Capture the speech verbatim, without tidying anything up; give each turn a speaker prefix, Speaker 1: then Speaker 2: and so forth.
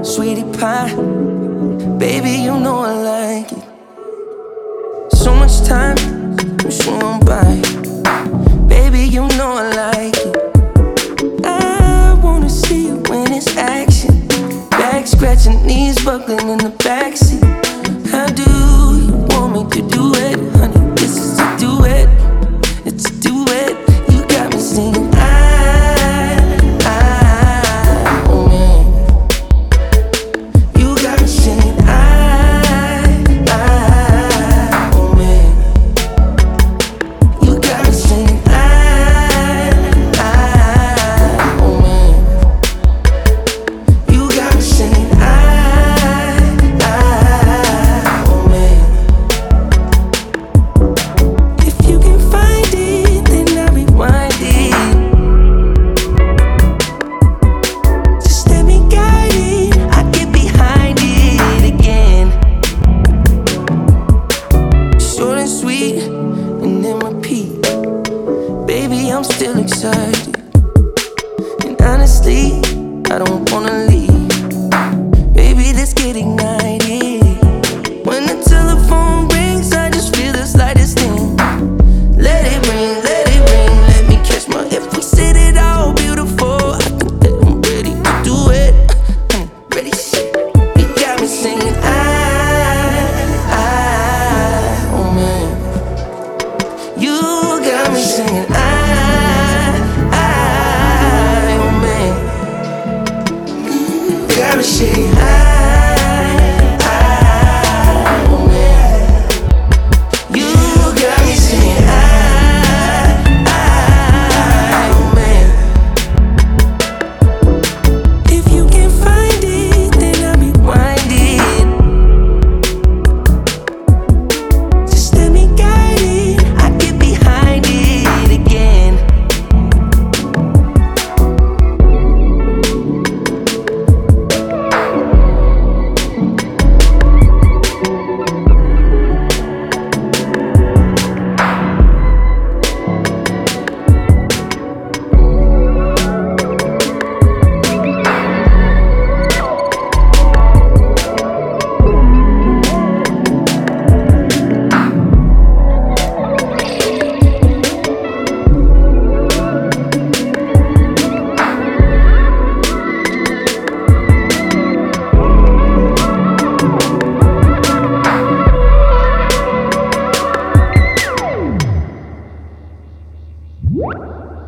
Speaker 1: sweetie pie. Baby, you know I like it. So much time, I'm sure I'm by. Baby, you know I like it. I wanna see you when it's action. Back scratching, knees buckling in the backseat. How do you want me to do it, honey? This is a duet, it's a duet. You got me singing I, I, oh man. You got me singing I, I, oh man. You got me singing I, I, oh man. You got me singing I, I, oh man. If you can find it, then I'll rewind it. Just let me guide it, I get behind it again. Short and sweet, and then repeat. Baby, I'm still excited. And honestly, I don't wanna leave. Baby, let's get ignited. When the telephone rings, I just feel the slightest thing. Let it ring, let it ring, let me catch my. If we said it all beautiful, I think that I'm ready to do it. I'm ready, shit. You got me singing I, I, oh man. You got me singing I, I, oh man. You got me singing I, I, oh man. You got me singing I, I, oh man. If you can find it, then I'll rewind it. Just let me guide it, I get behind it again.
Speaker 2: What?